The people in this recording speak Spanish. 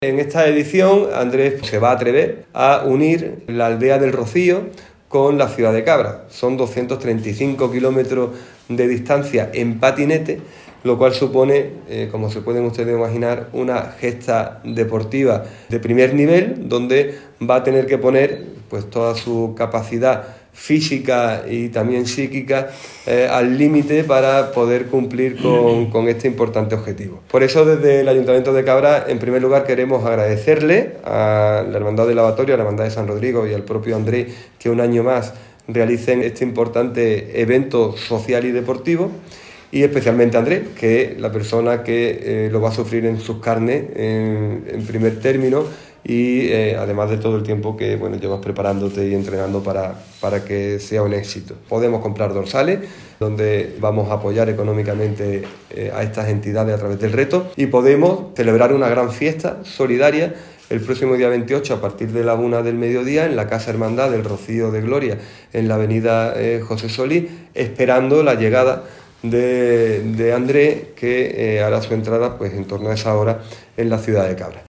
En esta edición, Andrés se va a atrever a unir la aldea del Rocío con la ciudad de Cabra. Son 235 kilómetros de distancia en patinete, lo cual supone, como se pueden ustedes imaginar, una gesta deportiva de primer nivel, donde va a tener que poner pues toda su capacidad física y también psíquica al límite para poder cumplir con este importante objetivo. Por eso, desde el Ayuntamiento de Cabra, en primer lugar, queremos agradecerle a la Hermandad del Lavatorio, a la Hermandad de San Rodrigo y al propio Andrés que un año más realicen este importante evento social y deportivo, y especialmente a Andrés, que es la persona que lo va a sufrir en sus carnes en primer término, y además de todo el tiempo que llevas preparándote y entrenando para que sea un éxito. Podemos comprar dorsales, donde vamos a apoyar económicamente a estas entidades a través del reto, y podemos celebrar una gran fiesta solidaria el próximo día 28 a partir de la 1 del mediodía en la Casa Hermandad del Rocío de Gloria, en la avenida José Solís, esperando la llegada de Andrés, que hará su entrada pues en torno a esa hora en la ciudad de Cabra.